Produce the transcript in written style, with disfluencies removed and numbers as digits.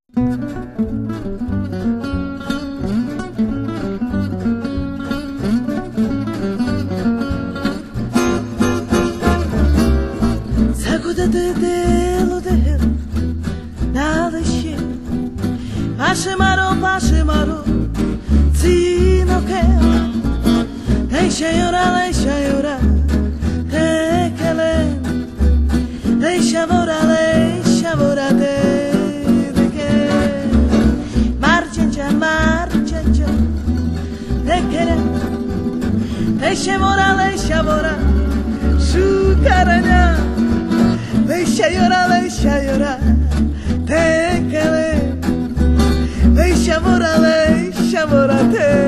Pashimaro, si no queda, deixa llorar, te quelen, deixa vorar, te que, marcha, te queren, deixa vorar, su caranha, deixa llorar, te quelen. Deixa morar, te